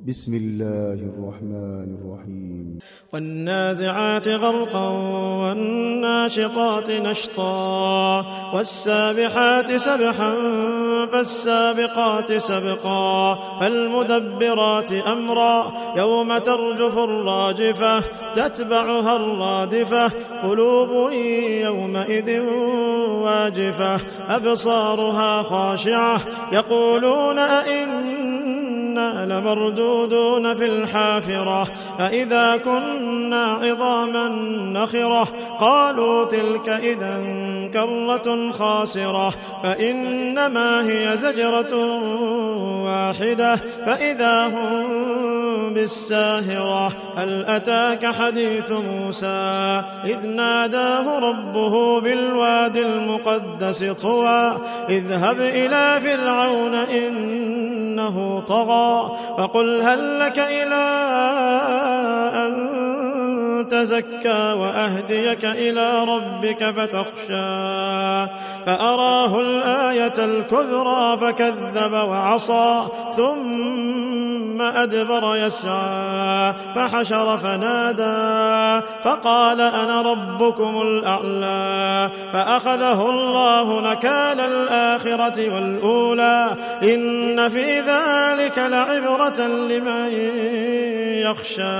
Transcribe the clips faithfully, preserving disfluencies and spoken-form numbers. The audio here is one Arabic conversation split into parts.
بسم الله الرحمن الرحيم والنازعات غرقا والناشطات نشطا والسابحات سبحا فالسابقات سبقا فالمدبرات أمرا يوم ترجف الراجفة تتبعها الرادفة قلوب يومئذ واجفة أبصارها خاشعة يقولون أئنا لمردودون في الحافرة أئذا كنا عظاما نخرة قالوا تلك إذا كرة خاسرة فإنما هي زجرة واحدة فإذا هم بالساهرة هل أتاك حديث موسى إذ ناداه ربه بالوادي المقدس طوى اذهب إلى فرعون إنه طغى فقل هل لك إلى أن تزكى وأهديك إلى ربك فتخشى فأراه الآية الكبرى فكذب وعصى ثم أدبر يسعى فحشر فنادى فقال أنا ربكم الأعلى فأخذه الله نكال الآخرة والأولى إن في ذلك لعبرة لمن يخشى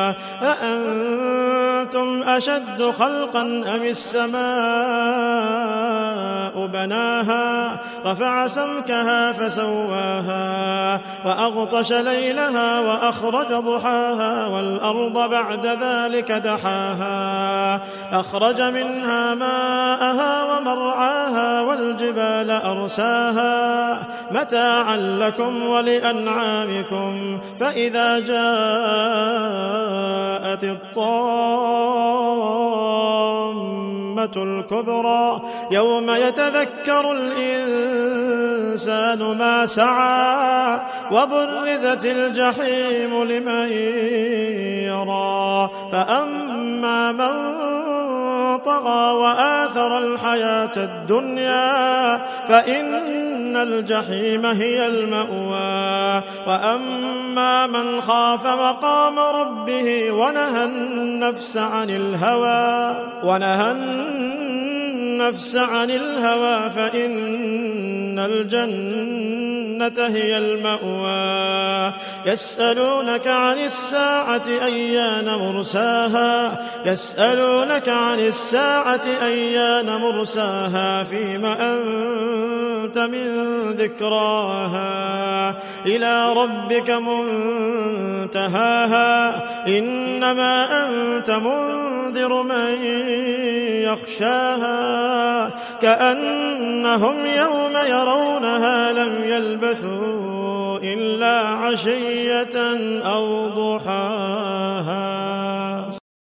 أأنتم أشد خلقا أم السماء بناها رفع سمكها فسواها وأغطش ليلها وأخرج ضحاها والأرض بعد ذلك دحاها أخرج منها ماءها ومرعاها والجبال أرساها متاعا لكم ولأنعامكم فإذا جاءت الطامة الكبرى يوم يتذكر الإنسان ما سعى وبرزت الجحيم لمن يرى فأما من طغى وآثر الحياة الدنيا فإن الجحيم هي المأوى وأما من خاف مقام ربه ونهى النفس عن الهوى ونهى النفس عن الهوى فإن الجنة هي المأوى يسألونك عن الساعة أيان مرساها يسألونك عن الساعة أيان مرساها فيما أنت من ذكراها إلى ربك منتهاها إنما أنت منذر من يخشاها كأنهم يوم يرونها لم يلبثوا إلا عشية أو ضحاها.